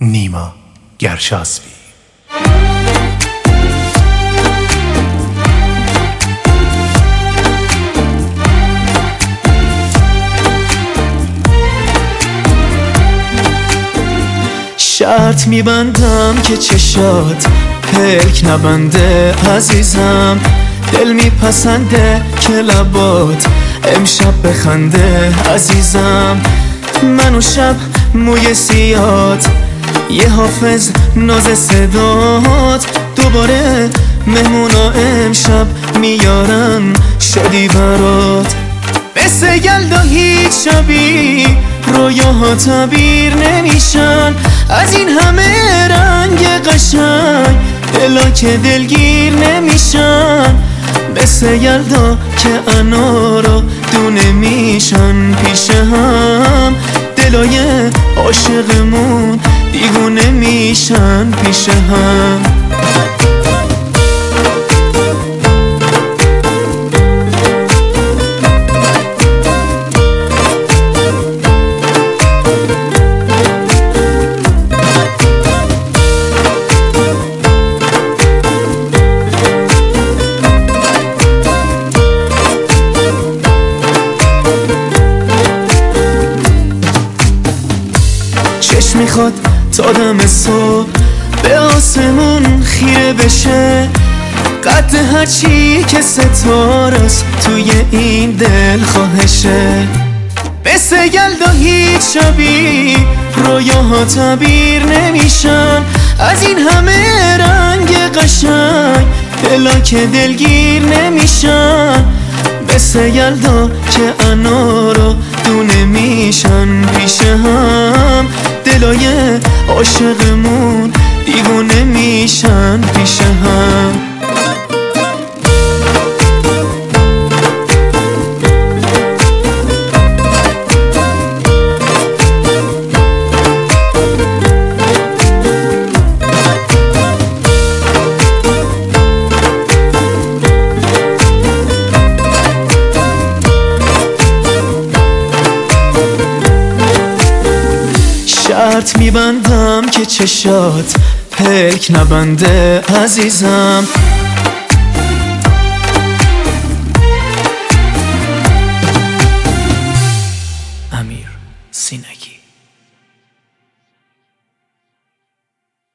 نیما گرشاسبی. شرط میبندم که چشات پلک نبنده عزیزم، دل میپسنده که لبات امشب بخنده عزیزم. من و شب موی سیات، یه حافظ ناز صدات، دوباره مهمونا امشب میارن شادی برات. مثل یلدا هیچ شبی رویاها تعبیر نمیشن، از این همه رنگ قشنگ دلا که دلگیر نمیشن. مثل یلدا که انارا دونه میشن پیش هم، دلای عاشقمون دیوونه میشن پیش هم. چشم میخواد تا دم صبح به آسمون خیره بشه، قد هرچی که ستاره است توی این دل خواهشه. مثل یلدا هیچ شبی رویاها تعبیر نمیشن، از این همه رنگ قشنگ دلا که دلگیر نمیشن. مثل یلدا که انارا دونه میشن پیش هم، دلای عاشقمون دیوونه میشن پیش هم. میبندم که چشات پلک نبنده عزیزم،